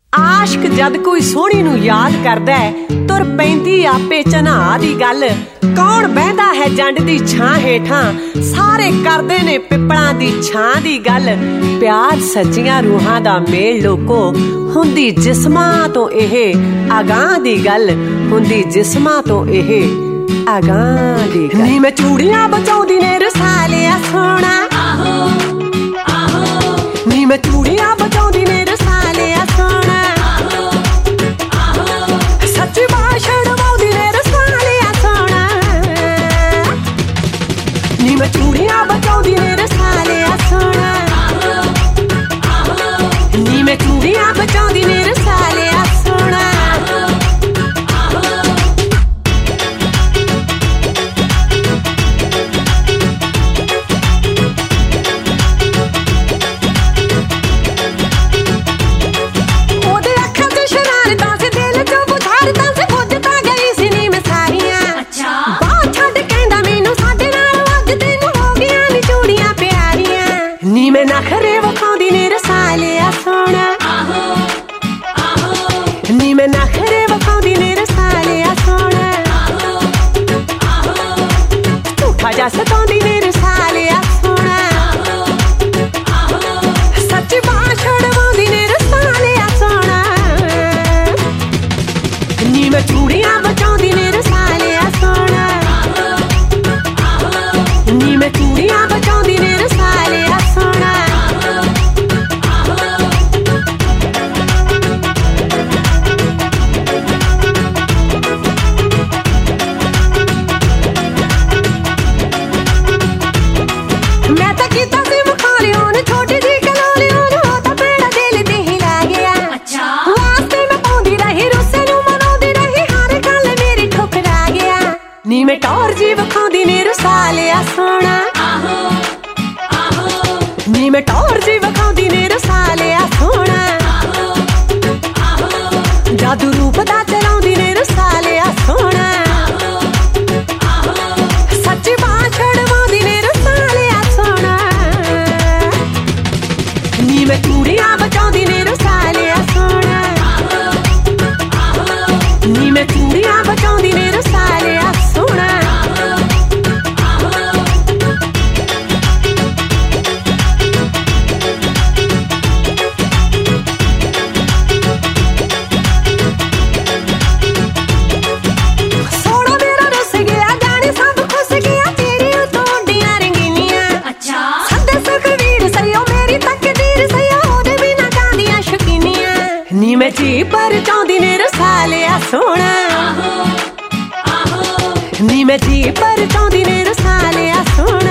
ਆਸ਼ਕ ਜਦ ਕੋਈ ਸੋਹਣੀ ਨੂੰ ਯਾਦ ਕਰਦਾ ਤੁਰ ਪੈਂਦੀ ਆਪੇ ਚਨਾਹ ਦੀ ਗੱਲ। ਕੌਣ ਬਹਿੰਦਾ ਹੈ ਜੰਡ ਦੀ ਛਾਂ ਹੇਠਾਂ, ਸਾਰੇ ਕਰਦੇ ਨੇ ਪਿੱਪਲਾਂ ਦੀ ਛਾਂ ਦੀ ਗੱਲ। ਪਿਆਰ ਸੱਚੀਆਂ ਰੂਹਾਂ ਦਾ ਮੇਲ ਲੋਕੋ, ਹੁੰਦੀ ਜਿਸਮਾਂ ਤੋਂ ਇਹ ਅਗਾਂਹ ਦੀ ਗੱਲ, ਹੁੰਦੀ ਜਿਸਮਾਂ ਤੋਂ ਇਹ ਅਗਾਂਹ ਦੀ ਗੱਲ। ਨੀ ਮੈਂ ਚੂੜੀਆਂ ਬਚਾਉਂਦੀ ਨੇ ਰਸਾਲਿਆ ਸੋਹਣਾ, ਨੀ ਮੈਂ ਚੂੜੀਆਂ ਬਚਾਉਂਦੀ ਨੇ ਰਸਾਲਿਆ ਸੋਹਣਾ। ਸੱਚੀ ਬਾਸ਼ੜ ਵਾਉਂਦੀ ਨੇ ਰਸਾਲਿਆ ਸੋਹਣਾ, ਨੀ ਮੈਂ ਚੂੜੀਆਂ ਬਚਾਉਂਦੀ ਨੇ ਰਸਾਲਿਆ ਸੋਹਣਾ, ਨੀ ਮੈਂ ਚੂੜੀਆਂ ਬਚਾਉਂਦੀ ਨੇ ਰਸਾਲਿਆ ਸੋਹਣਾ। ਨੀ ਮੈਂ ਨਖਰੇ ਵਿਖਾਉਂਦੀ ਨੇ ਰਸਾਲਿਆ ਸੋਹਣਾ, ਨੀ ਮੈਂ ਨਖਰੇ ਵਿਖਾਉਂਦੀ ਨੇ ਰਸਾਲਿਆ ਸੋਹਣਾ। ਝੂਠਾ ਜਾ ਸਤਾਉਂਦੀ ਨੇ ਰਸਾਲਿਆ ਸੋਹਣਾ, ਸੱਚੀ ਬਾਸ਼ੜ ਵਾਉਂਦੀ ਨੇ ਰਸਾਲਿਆ ਸੋਹਣਾ। ਨੀ ਮੈਂ ਚੂੜੀਆਂ ਬਚਾਉਂਦੀ ਨੇ ਰਸਾਲਿਆ ਸੋਹਣਾ, ਨੀ ਮੈਂ ਚੂੜੀਆਂ ਬਚਾਉਂਦੀ ਨੇ ਰਸਾਲਿਆ ਸੋਹਣਾ। ਮੈਂ ਤਾਂ ਕੀਤਾ ਸੀ ਮੁਖਾਲਿਓ ਨੇ ਛੋਟੀ ਜੀ ਕਲੋਲੀਓ ਨੂੰ, ਉਹ ਤਾਂ ਬੇੜਾ ਦਿਲ ਤੇ ਹੀ ਲੈ ਗਿਆ। ਵਾਸਤੇ ਮੈਂ ਪਾਉਂਦੀ ਰਹੀ ਰੁੱਸੇ ਨੂੰ ਮਨਾਉਂਦੀ ਰਹੀ, ਹਰ ਗੱਲ ਮੇਰੀ ਠੁਕਰਾ ਗਿਆ। ਨੀ ਮੈਂ ਟੌਰ ਜੀ ਵਿਖਾਉਂਦੀ ਨੇ ਰਸਾਲਿਆ ਸੋਹਣਾ, ਨੀ ਮੈਂ ਟੌਰ ਜੀ ਵਿਖਾਉਂਦੀ ਨੇ ਰਸਾਲਿਆ ਸੋਹਣਾ। ਜਾਦੂ ਰੂਪ ਦਾ ਚਲਾਉਂਦੀ ਨੇ ਰਸਾਲਿਆ ਸੋਹਣਾ, ਸੱਚੀ ਬਾਸ਼ੜ ਵਾਉਂਦੀ ਨੇ ਰਸਾਲਿਆ ਸੋਹਣਾ। ਨੀ ਮੈਂ ਚੂੜੀਆਂ ਬਚਾਉਂਦੀ ਨੇ ਰਸਾਲਿਆ ਸੋਹਣਾ, ਨੀ ਮੈਂ ਚੂੜੀਆਂ ਬਚਾਉਂਦੀ ਨੇ ਰਸਾਲਿਆ ਸੋਹਣਾ। ਨੀ ਮੈਂ ਜੀ ਪਰ ਚਾਉਂਦੀ ਨੇ ਰਸਾਲਿਆ ਸੋਹਣਾ, ਨੀ ਮੈਂ ਜੀ ਪਰ ਚਾਉਂਦੀ ਨੇ ਰਸਾਲਿਆ ਸੋਹਣਾ।